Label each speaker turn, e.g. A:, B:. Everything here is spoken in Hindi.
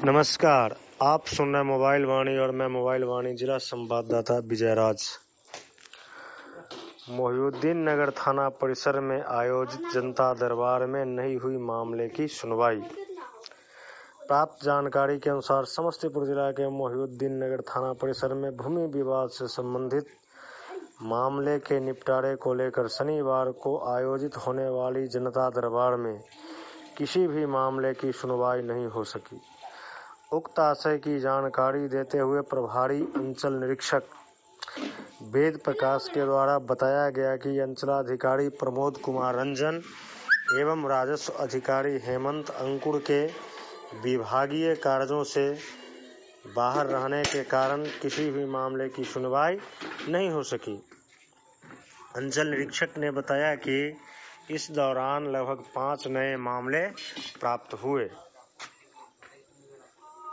A: नमस्कार, आप सुन रहे हैं मोबाइल वाणी और मैं मोबाइल वाणी जिला संवाददाता विजयराज। मोहिउद्दीन नगर थाना परिसर में आयोजित जनता दरबार में नहीं हुई मामले की सुनवाई। प्राप्त जानकारी के अनुसार समस्तीपुर जिला के मोहिउद्दीन नगर थाना परिसर में भूमि विवाद से संबंधित मामले के निपटारे को लेकर शनिवार को आयोजित होने वाली जनता दरबार में किसी भी मामले की सुनवाई नहीं हो सकी। उक्त आशय की जानकारी देते हुए प्रभारी अंचल निरीक्षक वेद प्रकाश के द्वारा बताया गया कि अंचलाधिकारी प्रमोद कुमार रंजन एवं राजस्व अधिकारी हेमंत अंकुर के विभागीय कार्यों से बाहर रहने के कारण किसी भी मामले की सुनवाई नहीं हो सकी। अंचल निरीक्षक ने बताया कि इस दौरान लगभग 5 नए मामले प्राप्त हुए।